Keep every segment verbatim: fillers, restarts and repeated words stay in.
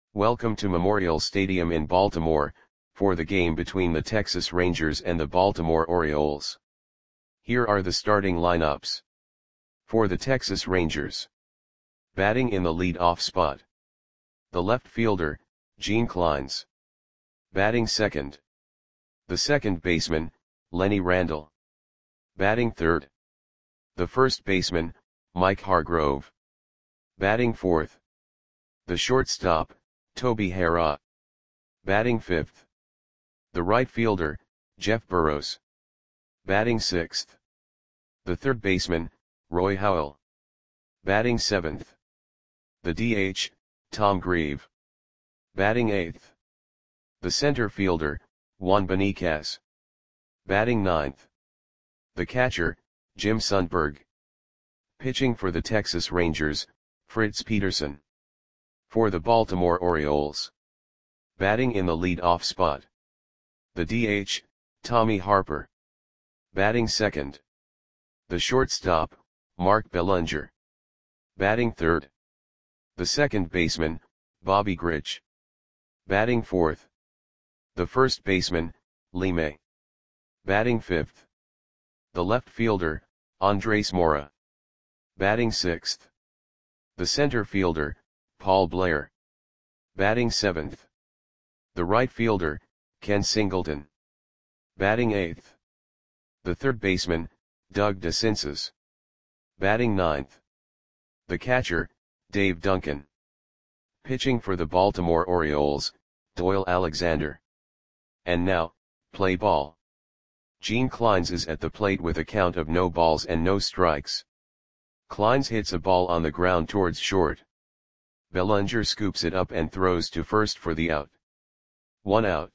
Welcome to Memorial Stadium in Baltimore, for the game between the Texas Rangers and the Baltimore Orioles. Here are the starting lineups. For the Texas Rangers. Batting in the lead-off spot. The left fielder, Gene Clines. Batting second. The second baseman, Lenny Randle. Batting third. The first baseman, Mike Hargrove. Batting fourth. The shortstop, Toby Harrah. Batting fifth. The right fielder, Jeff Burroughs. Batting sixth. The third baseman, Roy Howell. Batting seventh. The D H, Tom Grieve. Batting eighth. The center fielder, Juan Beniquez. Batting ninth. The catcher, Jim Sundberg. Pitching for the Texas Rangers, Fritz Peterson. For the Baltimore Orioles. Batting in the lead-off spot. The D H, Tommy Harper. Batting second. The shortstop, Mark Belanger. Batting third. The second baseman, Bobby Grich. Batting fourth. The first baseman, Lee May. Batting fifth. The left fielder, Andres Mora. Batting sixth. The center fielder, Paul Blair. Batting seventh. The right fielder, Ken Singleton. Batting eighth. The third baseman, Doug DeCinces. Batting ninth. The catcher, Dave Duncan. Pitching for the Baltimore Orioles, Doyle Alexander. And now, play ball. Gene Clines is at the plate with a count of no balls and no strikes. Clines hits a ball on the ground towards short. Belanger scoops it up and throws to first for the out. One out.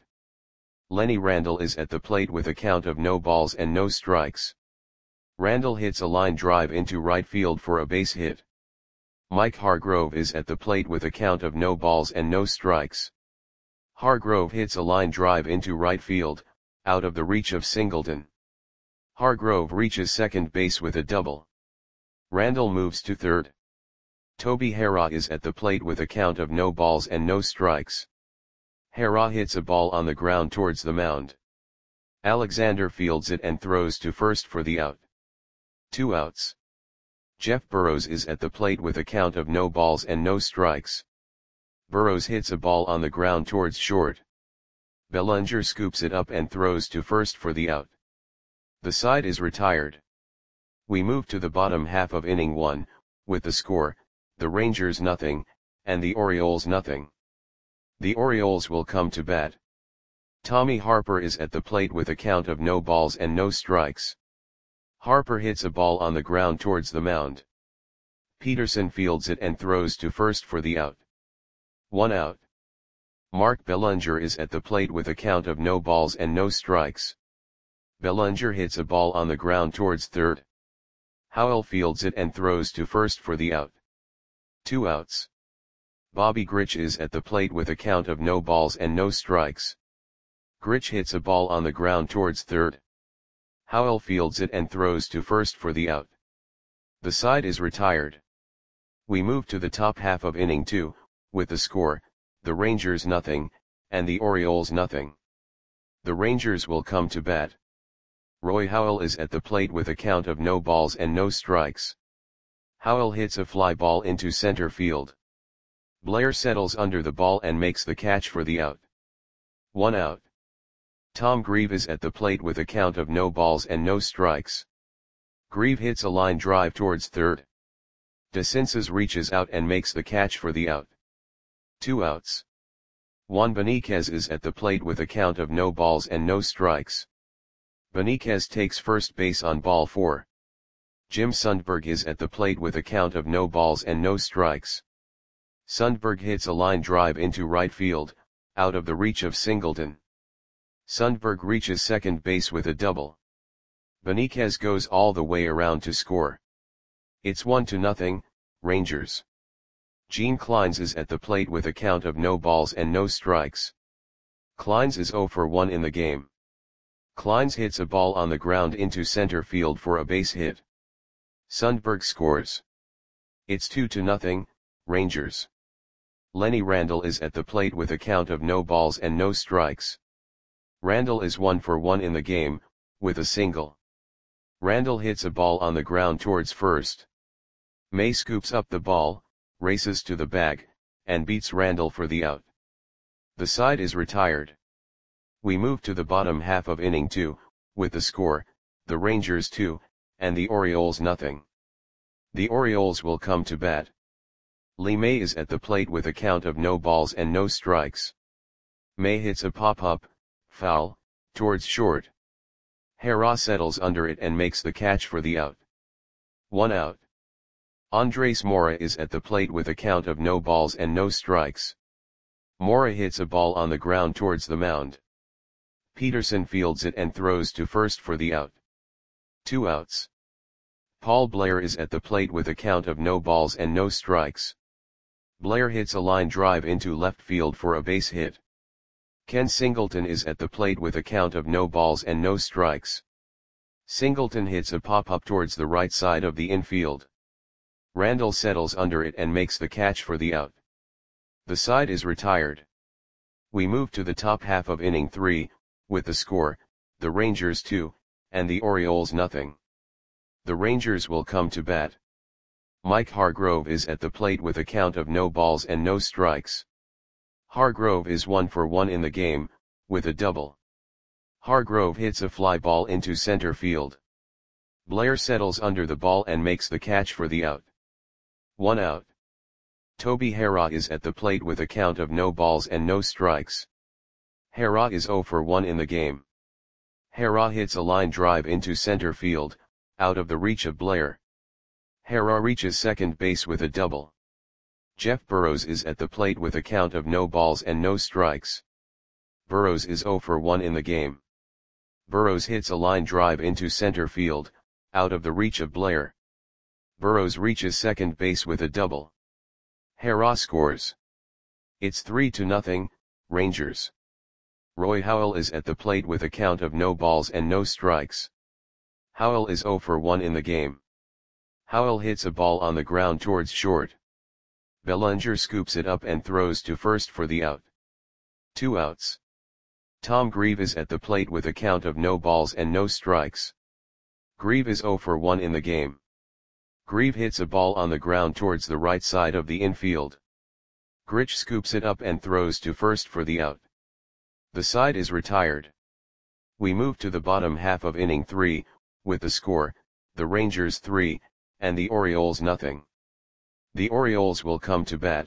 Lenny Randle is at the plate with a count of no balls and no strikes. Randle hits a line drive into right field for a base hit. Mike Hargrove is at the plate with a count of no balls and no strikes. Hargrove hits a line drive into right field, out of the reach of Singleton. Hargrove reaches second base with a double. Randle moves to third. Toby Harrah is at the plate with a count of no balls and no strikes. Harrah hits a ball on the ground towards the mound. Alexander fields it and throws to first for the out. Two outs. Jeff Burroughs is at the plate with a count of no balls and no strikes. Burroughs hits a ball on the ground towards short. Belanger scoops it up and throws to first for the out. The side is retired. We move to the bottom half of inning one, with the score, the Rangers nothing, and the Orioles nothing. The Orioles will come to bat. Tommy Harper is at the plate with a count of no balls and no strikes. Harper hits a ball on the ground towards the mound. Peterson fields it and throws to first for the out. One out. Mark Belanger is at the plate with a count of no balls and no strikes. Belanger hits a ball on the ground towards third. Howell fields it and throws to first for the out. Two outs. Bobby Grich is at the plate with a count of no balls and no strikes. Grich hits a ball on the ground towards third. Howell fields it and throws to first for the out. The side is retired. We move to the top half of inning two, with the score, the Rangers nothing, and the Orioles nothing. The Rangers will come to bat. Roy Howell is at the plate with a count of no balls and no strikes. Howell hits a fly ball into center field. Blair settles under the ball and makes the catch for the out. One out. Tom Grieve is at the plate with a count of no balls and no strikes. Grieve hits a line drive towards third. DeCinces reaches out and makes the catch for the out. Two outs. Juan Beniquez is at the plate with a count of no balls and no strikes. Beniquez takes first base on ball four. Jim Sundberg is at the plate with a count of no balls and no strikes. Sundberg hits a line drive into right field, out of the reach of Singleton. Sundberg reaches second base with a double. Beniquez goes all the way around to score. It's one to nothing, Rangers. Gene Clines is at the plate with a count of no balls and no strikes. Clines is zero for one in the game. Clines hits a ball on the ground into center field for a base hit. Sundberg scores. It's two to nothing, Rangers. Lenny Randall is at the plate with a count of no balls and no strikes. Randall is one for one in the game, with a single. Randall hits a ball on the ground towards first. May scoops up the ball, races to the bag, and beats Randall for the out. The side is retired. We move to the bottom half of inning two, with the score, the Rangers two, and the Orioles nothing. The Orioles will come to bat. Lee May is at the plate with a count of no balls and no strikes. May hits a pop-up, foul, towards short. Hera settles under it and makes the catch for the out. One out. Andres Mora is at the plate with a count of no balls and no strikes. Mora hits a ball on the ground towards the mound. Peterson fields it and throws to first for the out. Two outs. Paul Blair is at the plate with a count of no balls and no strikes. Blair hits a line drive into left field for a base hit. Ken Singleton is at the plate with a count of no balls and no strikes. Singleton hits a pop-up towards the right side of the infield. Randall settles under it and makes the catch for the out. The side is retired. We move to the top half of inning three, with the score, the Rangers two, and the Orioles nothing. The Rangers will come to bat. Mike Hargrove is at the plate with a count of no balls and no strikes. Hargrove is one for one in the game, with a double. Hargrove hits a fly ball into center field. Blair settles under the ball and makes the catch for the out. One out. Toby Hera is at the plate with a count of no balls and no strikes. Hera is zero for one in the game. Hera hits a line drive into center field, out of the reach of Blair. Hera reaches second base with a double. Jeff Burrows is at the plate with a count of no balls and no strikes. Burrows is zero for one in the game. Burrows hits a line drive into center field, out of the reach of Blair. Burrows reaches second base with a double. Hera scores. It's three to nothing, Rangers. Roy Howell is at the plate with a count of no balls and no strikes. Howell is zero for one in the game. Howell hits a ball on the ground towards short. Bellinger scoops it up and throws to first for the out. Two outs. Tom Grieve is at the plate with a count of no balls and no strikes. Grieve is zero for one in the game. Grieve hits a ball on the ground towards the right side of the infield. Grich scoops it up and throws to first for the out. The side is retired. We move to the bottom half of inning three, with the score, the Rangers three, and the Orioles nothing. The Orioles will come to bat.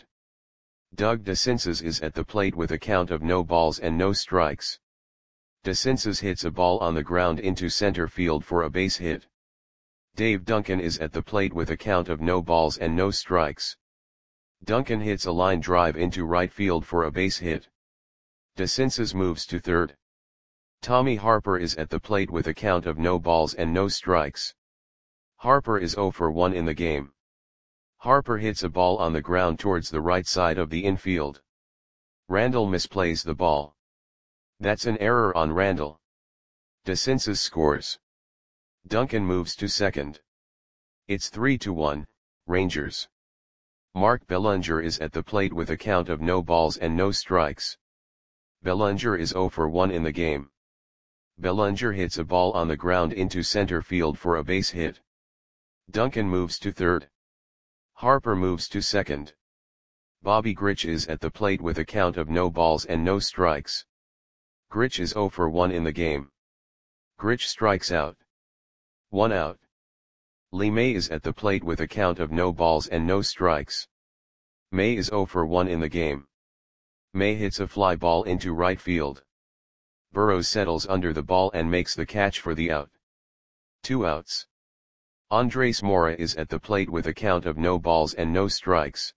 Doug DeCinces is at the plate with a count of no balls and no strikes. DeCinces hits a ball on the ground into center field for a base hit. Dave Duncan is at the plate with a count of no balls and no strikes. Duncan hits a line drive into right field for a base hit. DeCinces moves to third. Tommy Harper is at the plate with a count of no balls and no strikes. Harper is zero for one in the game. Harper hits a ball on the ground towards the right side of the infield. Randall misplays the ball. That's an error on Randall. DeCinces scores. Duncan moves to second. It's three to one, Rangers. Mark Bellinger is at the plate with a count of no balls and no strikes. Bellinger is zero for one in the game. Bellinger hits a ball on the ground into center field for a base hit. Duncan moves to third. Harper moves to second. Bobby Grich is at the plate with a count of no balls and no strikes. Grich is zero for one in the game. Grich strikes out. One out. Lee May is at the plate with a count of no balls and no strikes. May is zero for one in the game. May hits a fly ball into right field. Burrows settles under the ball and makes the catch for the out. Two outs. Andres Mora is at the plate with a count of no balls and no strikes.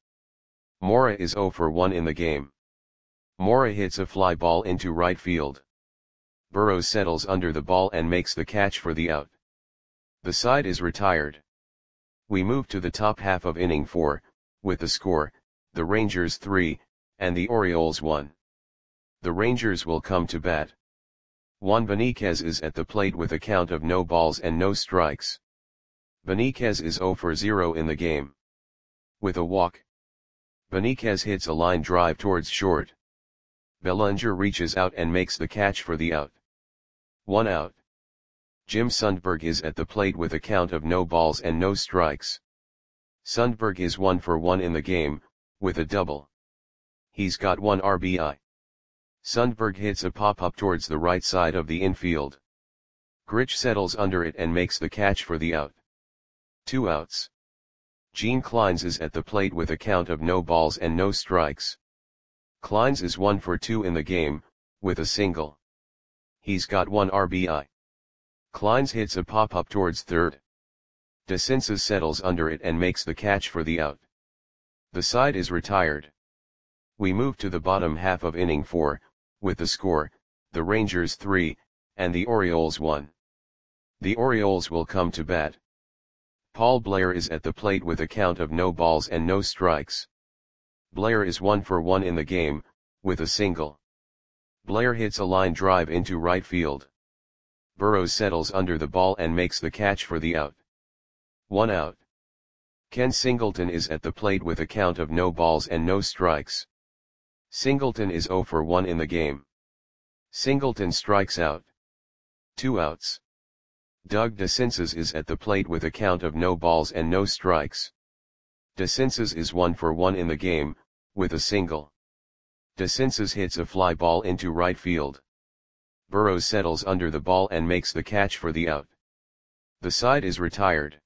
Mora is zero for one in the game. Mora hits a fly ball into right field. Burrows settles under the ball and makes the catch for the out. The side is retired. We move to the top half of inning four, with the score, the Rangers three, and the Orioles one. The Rangers will come to bat. Juan Beniquez is at the plate with a count of no balls and no strikes. Beniquez is zero for zero in the game. With a walk. Benitez hits a line drive towards short. Bellinger reaches out and makes the catch for the out. One out. Jim Sundberg is at the plate with a count of no balls and no strikes. Sundberg is one for one in the game, with a double. He's got one R B I. Sundberg hits a pop-up towards the right side of the infield. Grich settles under it and makes the catch for the out. Two outs. Gene Kleins is at the plate with a count of no balls and no strikes. Kleins is one for two in the game, with a single. He's got one R B I. Kleins hits a pop-up towards third. DeCinces settles under it and makes the catch for the out. The side is retired. We move to the bottom half of inning four, with the score, the Rangers three, and the Orioles one. The Orioles will come to bat. Paul Blair is at the plate with a count of no balls and no strikes. Blair is one for one in the game, with a single. Blair hits a line drive into right field. Burrows settles under the ball and makes the catch for the out. One out. Ken Singleton is at the plate with a count of no balls and no strikes. Singleton is zero for one in the game. Singleton strikes out. Two outs. Doug DeCinces is at the plate with a count of no balls and no strikes. DeCinces is one for one in the game, with a single. DeCinces hits a fly ball into right field. Burrows settles under the ball and makes the catch for the out. The side is retired.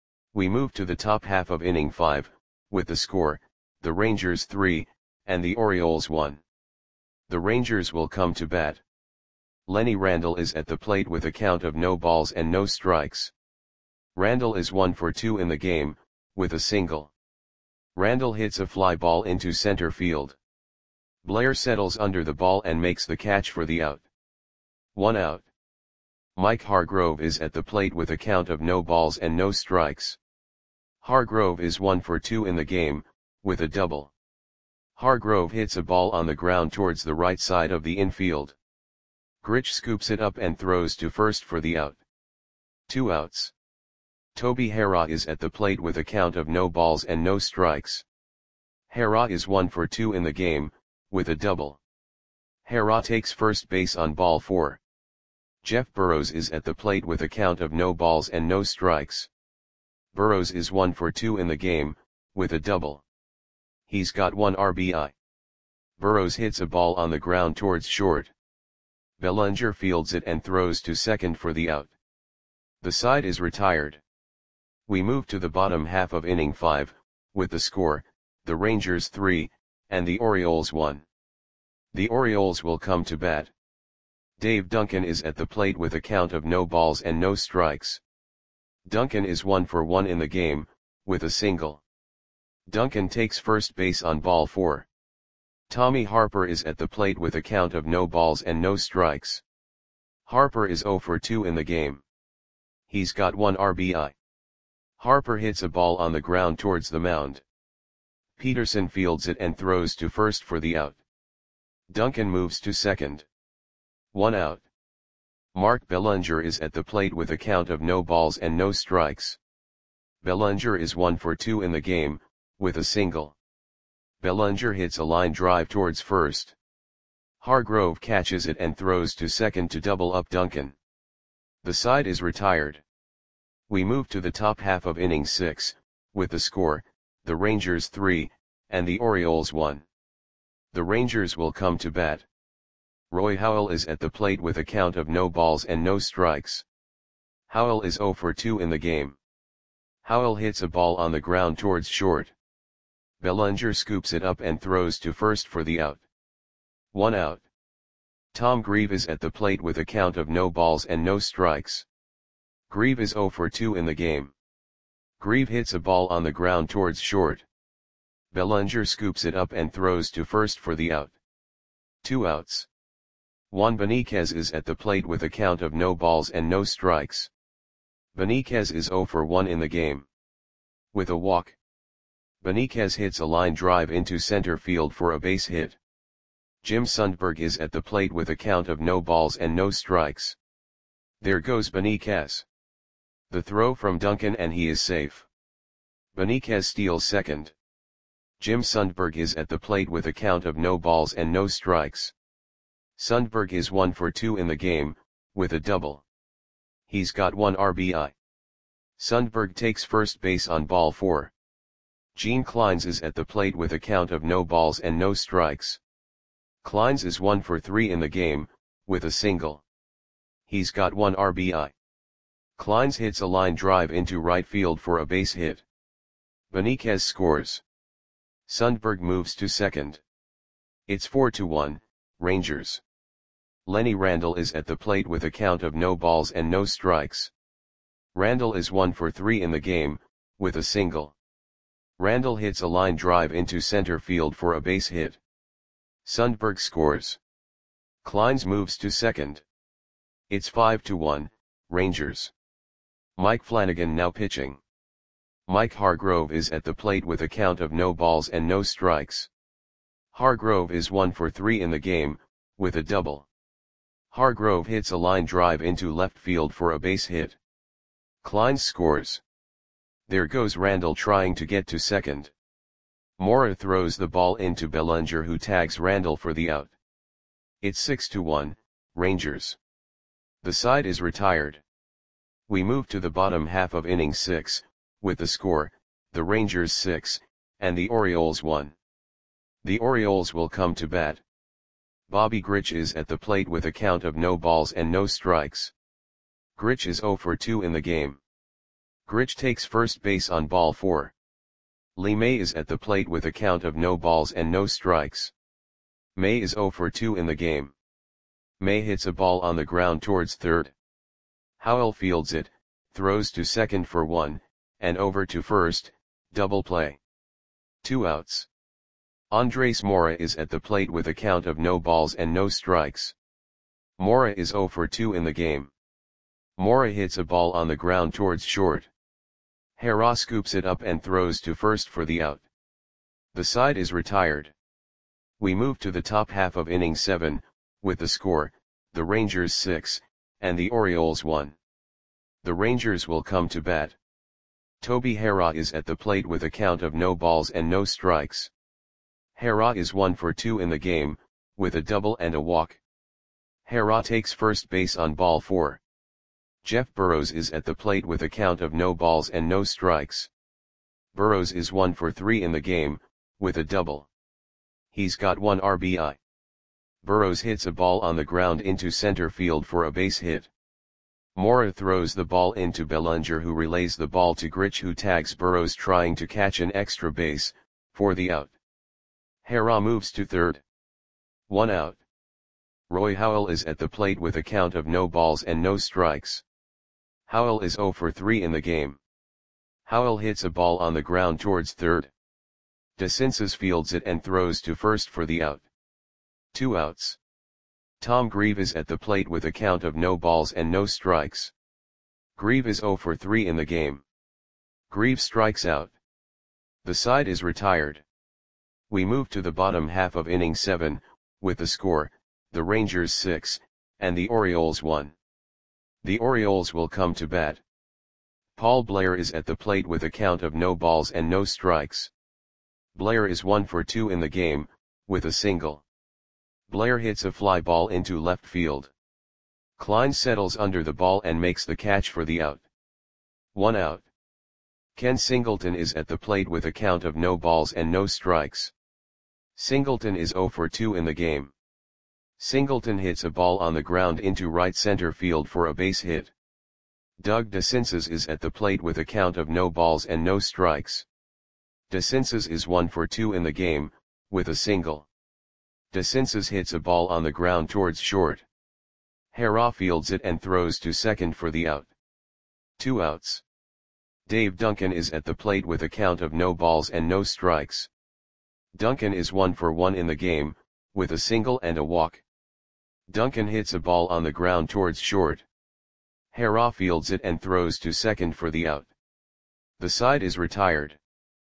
We move to the top half of inning five, with the score, the Rangers three, and the Orioles one. The Rangers will come to bat. Lenny Randle is at the plate with a count of no balls and no strikes. Randle is one for two in the game, with a single. Randle hits a fly ball into center field. Blair settles under the ball and makes the catch for the out. One out. Mike Hargrove is at the plate with a count of no balls and no strikes. Hargrove is one for two in the game, with a double. Hargrove hits a ball on the ground towards the right side of the infield. Grich scoops it up and throws to first for the out. Two outs. Toby Harrah is at the plate with a count of no balls and no strikes. Harrah is one for two in the game, with a double. Harrah takes first base on ball four. Jeff Burrows is at the plate with a count of no balls and no strikes. Burrows is one for two in the game, with a double. He's got one R B I. Burrows hits a ball on the ground towards short. Bellinger fields it and throws to second for the out. The side is retired. We move to the bottom half of inning five, with the score, the Rangers three, and the Orioles one. The Orioles will come to bat. Dave Duncan is at the plate with a count of no balls and no strikes. Duncan is one for one in the game, with a single. Duncan takes first base on ball four. Tommy Harper is at the plate with a count of no balls and no strikes. Harper is zero for two in the game. He's got one R B I. Harper hits a ball on the ground towards the mound. Peterson fields it and throws to first for the out. Duncan moves to second. One out. Mark Bellinger is at the plate with a count of no balls and no strikes. Bellinger is one for two in the game, with a single. Bellinger hits a line drive towards first. Hargrove catches it and throws to second to double up Duncan. The side is retired. We move to the top half of inning six, with the score, the Rangers three, and the Orioles one. The Rangers will come to bat. Roy Howell is at the plate with a count of no balls and no strikes. Howell is zero for two in the game. Howell hits a ball on the ground towards short. Bellinger scoops it up and throws to first for the out. One out. Tom Grieve is at the plate with a count of no balls and no strikes. Grieve is zero for two in the game. Grieve hits a ball on the ground towards short. Bellinger scoops it up and throws to first for the out. Two outs. Juan Benitez is at the plate with a count of no balls and no strikes. Benitez is zero for one in the game. With a walk. Benitez hits a line drive into center field for a base hit. Jim Sundberg is at the plate with a count of no balls and no strikes. There goes Benitez. The throw from Duncan and he is safe. Benitez steals second. Jim Sundberg is at the plate with a count of no balls and no strikes. Sundberg is one for two in the game, with a double. He's got one R B I. Sundberg takes first base on ball four. Gene Clines is at the plate with a count of no balls and no strikes. Clines is one for three in the game, with a single. He's got one R B I. Clines hits a line drive into right field for a base hit. Benitez scores. Sundberg moves to second. It's four to one, Rangers. Lenny Randle is at the plate with a count of no balls and no strikes. Randle is one for three in the game, with a single. Randle hits a line drive into center field for a base hit. Sundberg scores. Clines moves to second. It's five to one, Rangers. Mike Flanagan now pitching. Mike Hargrove is at the plate with a count of no balls and no strikes. Hargrove is one for three in the game, with a double. Hargrove hits a line drive into left field for a base hit. Clines scores. There goes Randle trying to get to second. Mora throws the ball into Bellinger, who tags Randle for the out. It's six to one, Rangers. The side is retired. We move to the bottom half of inning six, with the score, the Rangers six, and the Orioles one. The Orioles will come to bat. Bobby Grich is at the plate with a count of no balls and no strikes. Grich is zero for two in the game. Grich takes first base on ball four. Lee May is at the plate with a count of no balls and no strikes. May is zero for two in the game. May hits a ball on the ground towards third. Howell fields it, throws to second for one, and over to first, double play. Two outs. Andres Mora is at the plate with a count of no balls and no strikes. Mora is zero for two in the game. Mora hits a ball on the ground towards short. Hera scoops it up and throws to first for the out. The side is retired. We move to the top half of inning seven, with the score, the Rangers six, and the Orioles one. The Rangers will come to bat. Toby Hera is at the plate with a count of no balls and no strikes. Hera is one for two in the game, with a double and a walk. Hera takes first base on ball four. Jeff Burrows is at the plate with a count of no balls and no strikes. Burrows is one for three in the game, with a double. He's got one R B I. Burrows hits a ball on the ground into center field for a base hit. Mora throws the ball into Bellinger, who relays the ball to Grich, who tags Burrows trying to catch an extra base, for the out. Hera moves to third. One out. Roy Howell is at the plate with a count of no balls and no strikes. Howell is zero for three in the game. Howell hits a ball on the ground towards third. DeCinces fields it and throws to first for the out. Two outs. Tom Grieve is at the plate with a count of no balls and no strikes. Grieve is zero for three in the game. Grieve strikes out. The side is retired. We move to the bottom half of inning seven, with the score, the Rangers six, and the Orioles one. The Orioles will come to bat. Paul Blair is at the plate with a count of no balls and no strikes. Blair is one for two in the game, with a single. Blair hits a fly ball into left field. Clines settles under the ball and makes the catch for the out. One out. Ken Singleton is at the plate with a count of no balls and no strikes. Singleton is zero for two in the game. Singleton hits a ball on the ground into right center field for a base hit. Doug DeCinces is at the plate with a count of no balls and no strikes. DeCinces is one for two in the game, with a single. DeCinces hits a ball on the ground towards short. Hera fields it and throws to second for the out. Two outs. Dave Duncan is at the plate with a count of no balls and no strikes. Duncan is one for one in the game, with a single and a walk. Duncan hits a ball on the ground towards short. Hera fields it and throws to second for the out. The side is retired.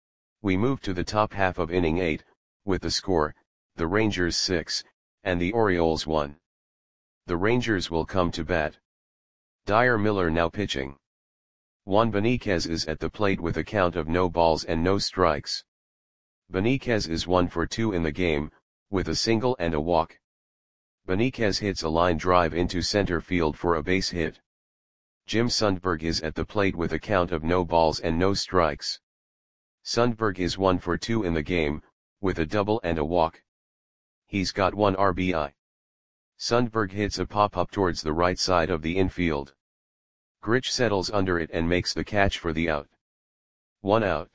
We move to the top half of inning eight, with the score, the Rangers six, and the Orioles one. The Rangers will come to bat. Dyer Miller now pitching. Juan Benitez is at the plate with a count of no balls and no strikes. Benitez is one for two in the game, with a single and a walk. Benitez hits a line drive into center field for a base hit. Jim Sundberg is at the plate with a count of no balls and no strikes. Sundberg is one for two in the game, with a double and a walk. He's got one R B I. Sundberg hits a pop-up towards the right side of the infield. Grich settles under it and makes the catch for the out. One out.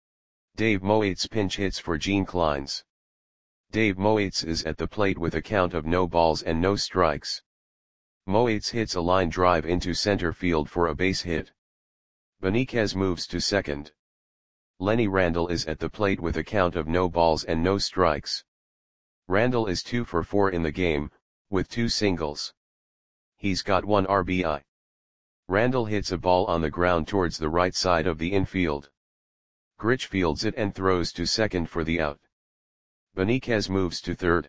Dave Moates pinch hits for Gene Clines. Dave Moates is at the plate with a count of no balls and no strikes. Moates hits a line drive into center field for a base hit. Benitez moves to second. Lenny Randle is at the plate with a count of no balls and no strikes. Randle is two for four in the game, with two singles. He's got one R B I. Randle hits a ball on the ground towards the right side of the infield. Grich fields it and throws to second for the out. Benitez moves to third.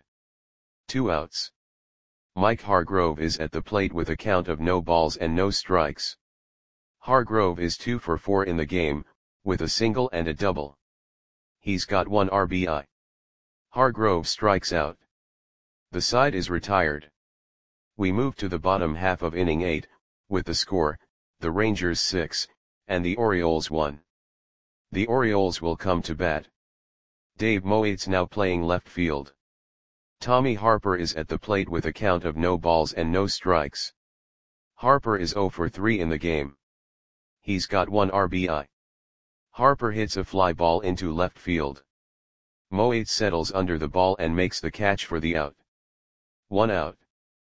Two outs. Mike Hargrove is at the plate with a count of no balls and no strikes. Hargrove is two for four in the game, with a single and a double. He's got one R B I. Hargrove strikes out. The side is retired. We move to the bottom half of inning eight, with the score, the Rangers six, and the Orioles one. The Orioles will come to bat. Dave Moates now playing left field. Tommy Harper is at the plate with a count of no balls and no strikes. Harper is zero for three in the game. He's got one R B I. Harper hits a fly ball into left field. Moates settles under the ball and makes the catch for the out. One out.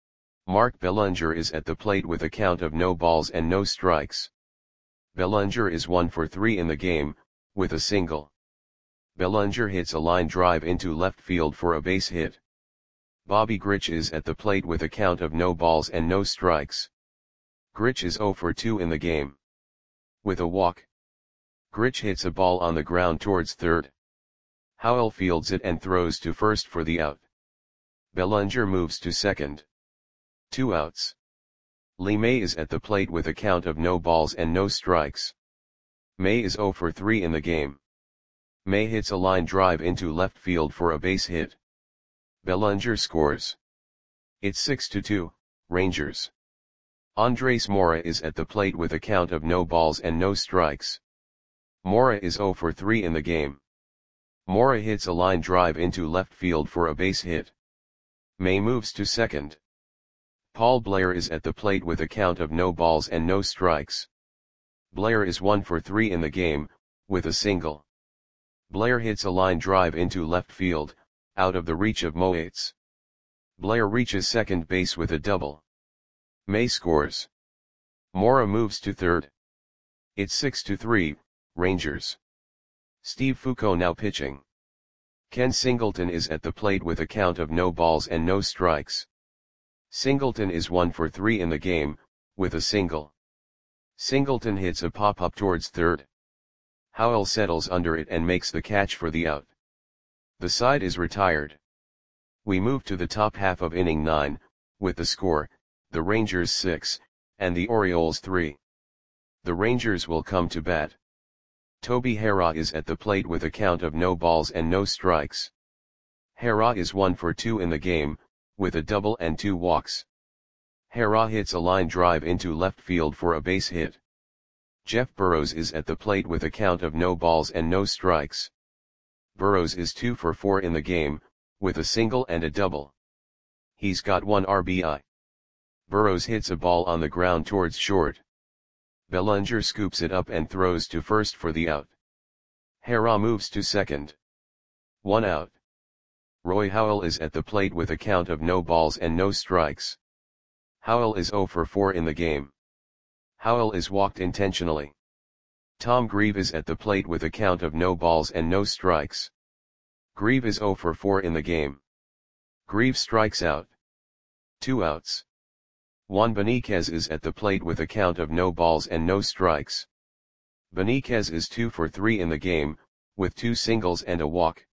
Mark Bellinger is at the plate with a count of no balls and no strikes. Bellinger is one for three in the game, with a single. Bellinger hits a line drive into left field for a base hit. Bobby Grich is at the plate with a count of no balls and no strikes. Grich is zero for two in the game. With a walk. Grich hits a ball on the ground towards third. Howell fields it and throws to first for the out. Bellinger moves to second. Two outs. Lee May is at the plate with a count of no balls and no strikes. May is zero for three in the game. May hits a line drive into left field for a base hit. Bellinger scores. It's six to two, Rangers. Andres Mora is at the plate with a count of no balls and no strikes. Mora is zero for three in the game. Mora hits a line drive into left field for a base hit. May moves to second. Paul Blair is at the plate with a count of no balls and no strikes. Blair is one for three in the game, with a single. Blair hits a line drive into left field, out of the reach of Moates. Blair reaches second base with a double. May scores. Mora moves to third. It's six to three, Rangers. Steve Foucault now pitching. Ken Singleton is at the plate with a count of no balls and no strikes. Singleton is one for three in the game, with a single. Singleton hits a pop-up towards third. Howell settles under it and makes the catch for the out. The side is retired. We move to the top half of inning nine, with the score, the Rangers six, and the Orioles three. The Rangers will come to bat. Toby Harrah is at the plate with a count of no balls and no strikes. Harrah is one for two in the game, with a double and two walks. Harrah hits a line drive into left field for a base hit. Jeff Burrows is at the plate with a count of no balls and no strikes. Burrows is two for four in the game, with a single and a double. He's got one R B I. Burrows hits a ball on the ground towards short. Bellinger scoops it up and throws to first for the out. Harrah moves to second. One out. Roy Howell is at the plate with a count of no balls and no strikes. Howell is zero for four in the game. Howell is walked intentionally. Tom Grieve is at the plate with a count of no balls and no strikes. Grieve is zero for four in the game. Grieve strikes out. Two outs. Juan Benitez is at the plate with a count of no balls and no strikes. Benitez is two for three in the game, with two singles and a walk.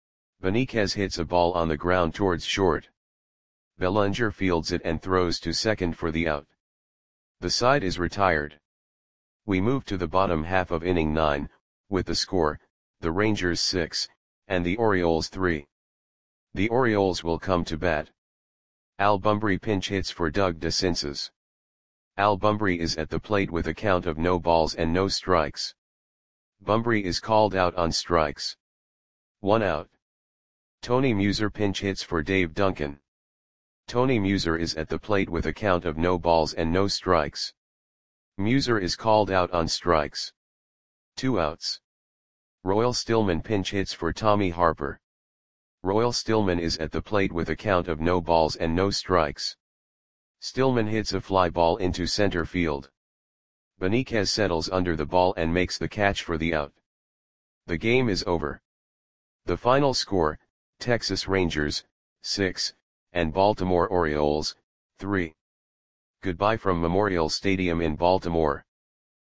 Benitez hits a ball on the ground towards short. Bellinger fields it and throws to second for the out. The side is retired. We move to the bottom half of inning nine, with the score, the Rangers six, and the Orioles three. The Orioles will come to bat. Al Bumbry pinch hits for Doug DeCinces. Al Bumbry is at the plate with a count of no balls and no strikes. Bumbry is called out on strikes. One out. Tony Muser pinch hits for Dave Duncan. Tony Muser is at the plate with a count of no balls and no strikes. Muser is called out on strikes. Two outs. Royal Stillman pinch hits for Tommy Harper. Royal Stillman is at the plate with a count of no balls and no strikes. Stillman hits a fly ball into center field. Benitez settles under the ball and makes the catch for the out. The game is over. The final score, Texas Rangers, six, and Baltimore Orioles, three. Goodbye from Memorial Stadium in Baltimore.